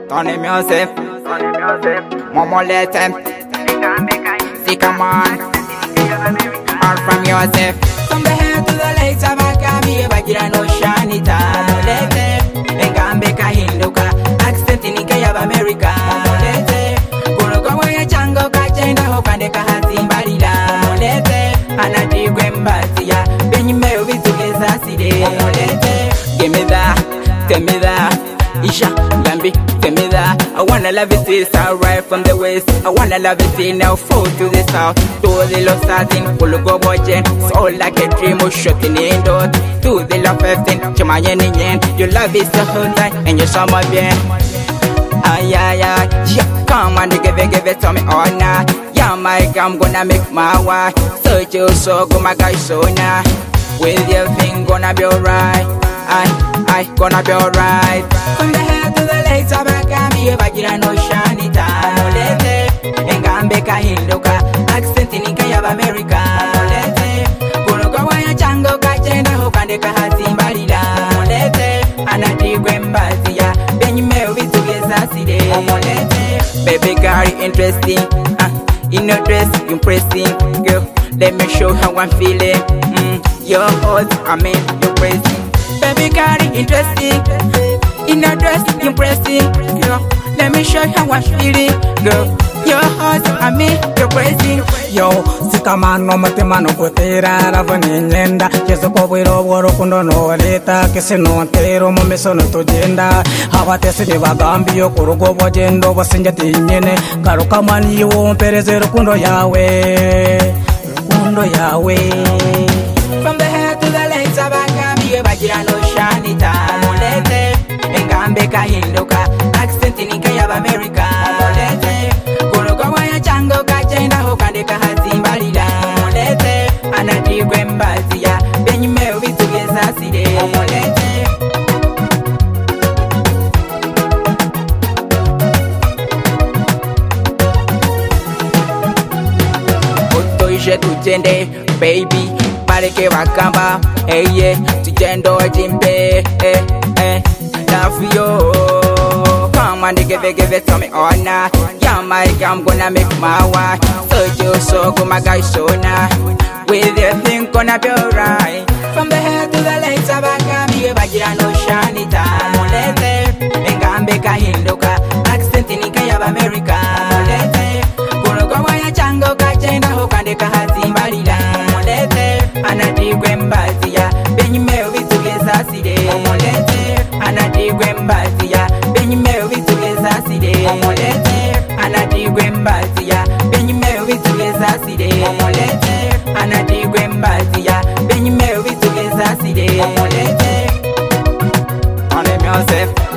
Tony Music, Momo Letem, Sikaman, all from Yosef. From the head to the legs of a Gabi, Bagira no Shanita, Molete, Engambeka Hinduka, accent in Ikea of America, Molete, Kurokawa Chango, Kachenda, Hokandeka Hatim Barida, Molete, Anati Gwembatia, Benime with together, Side, Molete, give me that, tell me that. Isha, Gambi, tell me that. I wanna love it, it's alright from the west. I wanna love it, now fall to the south. To the love starting, full of go watching. Soul like a dream, or shooting in dot. To the love 15, to my yen. Your love is the whole time, and your summer bien. Ay, ay, ay, yeah, come on, give it to me all night. Yeah, my I'm gonna make my wife. Search your soul, go my guy, so now. With your thing, gonna be alright. I gonna be alright. From the head to the legs of a Gambia, Bagira no Shanita, Molete, Engambeka Hinduka, accent in Ikea of America, Molete, Kurokawa Chango, Kachenda, Hokandeka Hatim Barida, Molete, Anati Gwembatia, Benime with together, Side, Molete, baby girl, interesting, in your dress, impressing, girl, let me show how I'm feeling, your heart, I mean, you're praising. Baby girl, interesting. In a dress, impressing. Girl, let me show you how I'm feeling. Girl, your heart, I mean, you're crazy. Yo, Sikaman no matemano kutera ravani nyenda. Yeso kobiro woro kundo no leta kese no antero mo meso no tojenda. Hawate se deva gambio kurugo wajendo wasenja tinyene. Karo kamani yo perezero kundo yawe. Kundo yawe. From the head to the legs of a Gambia, Bagira no Shanita, Molete, Engambeka Hinduka, accent in Ikea of America, Molete, Kurokawa Chango, Kachenda, Hokandeka Hatim Barida, Molete, Anati Gwembatia, Benime with together, Side, Molete. Otoishe tujende, baby. Pareke wakamba, yeah, tujendo jimbe, love you. Come on, give it to me all night. Yeah, my I'm gonna make my wife. So you so go my guy so now. With your thing gonna be alright. From the head to the legs of a Gambia, Bagira no Shanita, Molete, Engambeka Hinduka, accent in Ikea of America, Molete, Kurokawa Chango, Kachenda, Hokandeka Hatim Barida, Molete, Anati Gwembatia, Benime with together, Side, Molete, Anati Gwembatia, Benime with together, Side, Molete, Anati Gwembatia, Benime with together, Side, Molete, Anati Gwembatia, Benime with together, Side, Molete, on the music.